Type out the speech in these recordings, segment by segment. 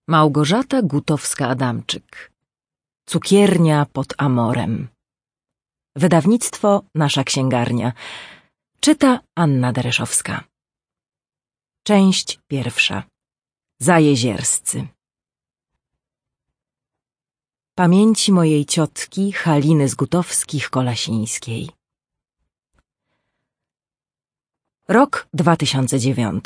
Małgorzata Gutowska-Adamczyk. Cukiernia pod Amorem. Wydawnictwo Nasza Księgarnia. Czyta Anna Dereszowska. Część pierwsza. Zajezierscy. Pamięci mojej ciotki Haliny z Gutowskich-Kolasińskiej. Rok 2009.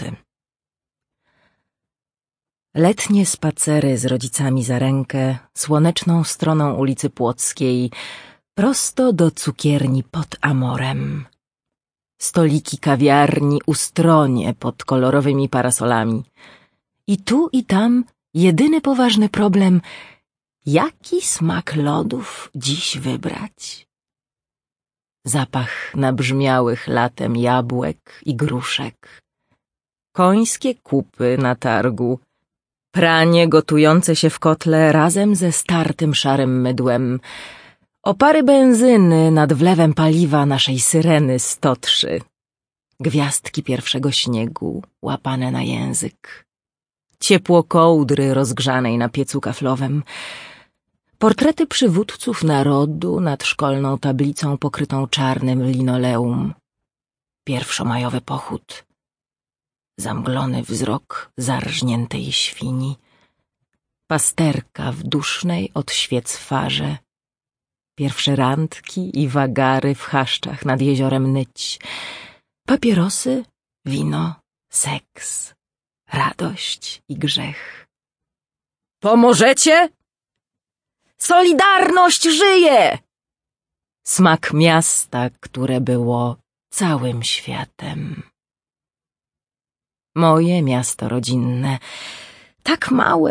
Letnie spacery z rodzicami za rękę słoneczną stroną ulicy Płockiej, prosto do cukierni pod Amorem. Stoliki kawiarni ustronie pod kolorowymi parasolami. I tu i tam jedyny poważny problem: jaki smak lodów dziś wybrać? Zapach nabrzmiałych latem jabłek i gruszek. Końskie kupy na targu. Pranie gotujące się w kotle razem ze startym szarym mydłem. Opary benzyny nad wlewem paliwa naszej Syreny 103. Gwiazdki pierwszego śniegu łapane na język. Ciepło kołdry rozgrzanej na piecu kaflowym. Portrety przywódców narodu nad szkolną tablicą pokrytą czarnym linoleum. Pierwszomajowy pochód. Zamglony wzrok zarżniętej świni. Pasterka w dusznej od świec farze. Pierwsze randki i wagary w chaszczach nad jeziorem Nyć. Papierosy, wino, seks, radość i grzech. Pomożecie? Solidarność żyje! Smak miasta, które było całym światem. Moje miasto rodzinne, tak małe